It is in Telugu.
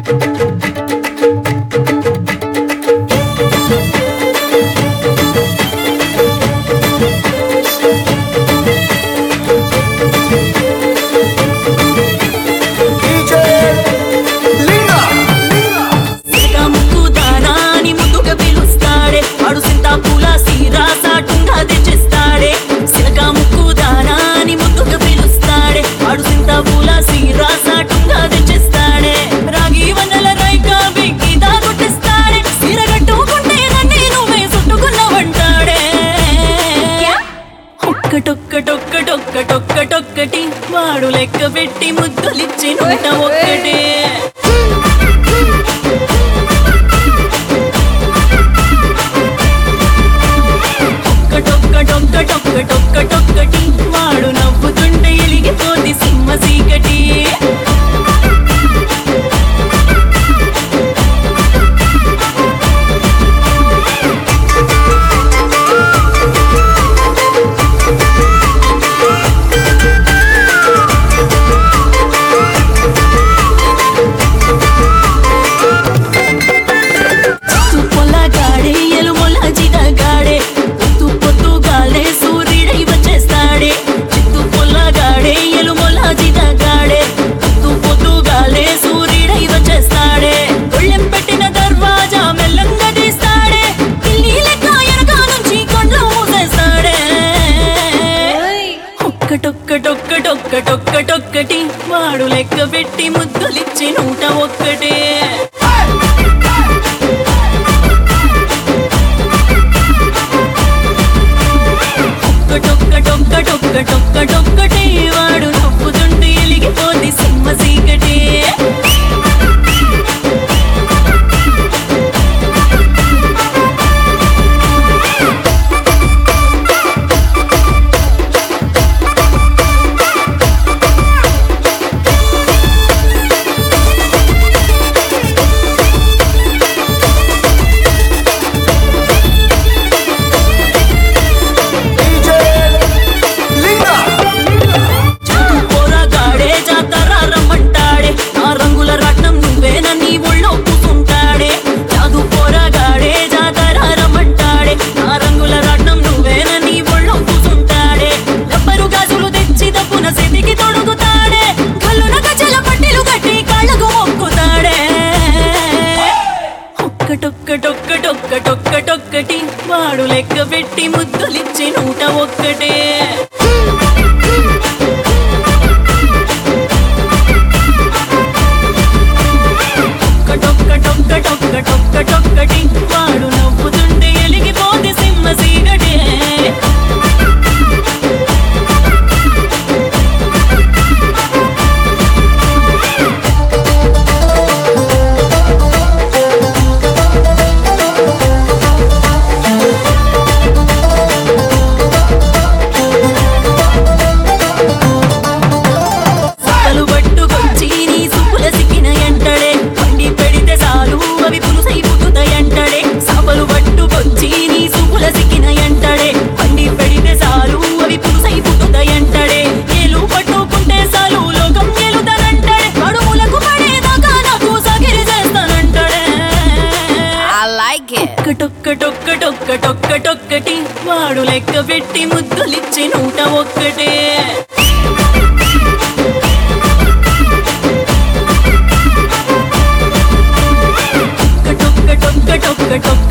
టొక్కటి వాడు లెక్క పెట్టి ముద్దులిచ్చి నూట ఒక్కటే టొక్కటి వాడు నవ్వుతుంటే ఎలిగిపోతి సింహ సీకటి టొక్కటి వాడు లెక్క పెట్టి ముద్దులిచ్చి నూట ఒక్కటే టొక్కటి వాడు నవ్వుతుంటే ఎలిగిపోతి సింహ సీకటే టొక్కటి వాడు లెక్క పెట్టి ముద్దులిచ్చి నూట ఒక్కటే టొక్కటి వాడు నవ్వుతుంటే ఎలిగిపోతే సింహ సీకటే టొక్కటి వాడు లెక్క పెట్టి ముద్దులిచ్చి నూట ఒక్కటే టొక్కటి